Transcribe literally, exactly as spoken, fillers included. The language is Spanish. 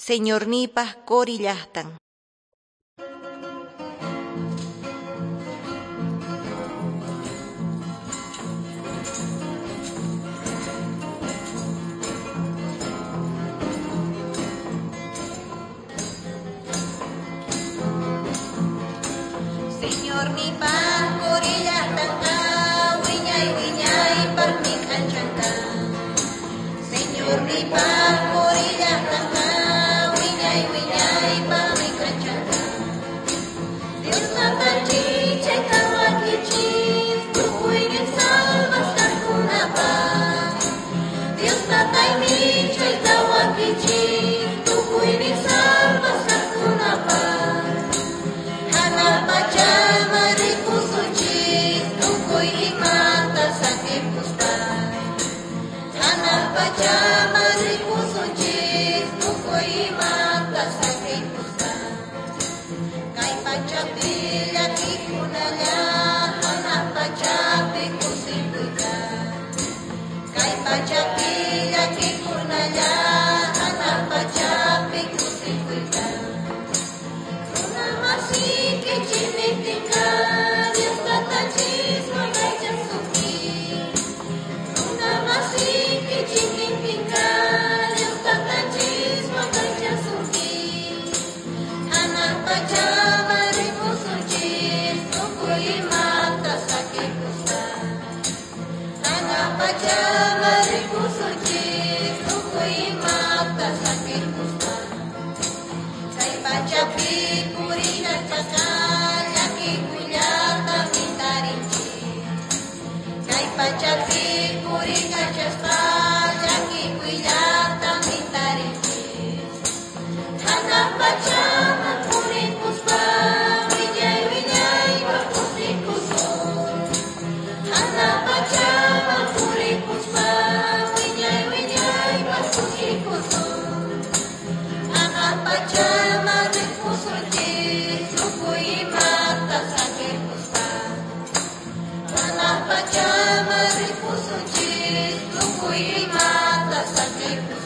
señornipaj korillajtan. Señornipaj korillajtan, wiñay wiñay parmi kanchanta. Señornipaj korillajtan, wiñay wiñay parmi kanchanta. Dios natanchi chaytawakichi, tukuynin salvas kankunapa. Dios nataymi chaytawakichi, tukuynin salvas kankunapa. Hanapachama rikusunchis, tukuy imanta sakipuspa. Hanapachama rikusunchis, tukuy imanta sakipuspa. Kay pachapi llakikunalla, hanapachapi kusikuyta. Kay pachapi llakikunalla, hanapachapi kusikuyta. Masiki chinitika, Dios tatachis magaychan suki. Runa masiki chinitika, Dios tatachis magaychan suki. Hanapachama rikusunchis, tukuy imanta sakipuspa. Hanapachama rikusunchis, tukuy imanta sakipuspa. Kay pachapi purina chakal, llakikullata mintarinchi. Kay pachapi purina chakal, llakikullata mintarinchi. Hanapachama puripuspa, wiñay wiñay wakusikusun. Hanapachama puripuspa, wiñay wiñay wakusikusun. Hanapachama rikusunchis, tukuy imanta sakipuspa. Hanapachama rikusunchis, tukuy imanta sakipuspa.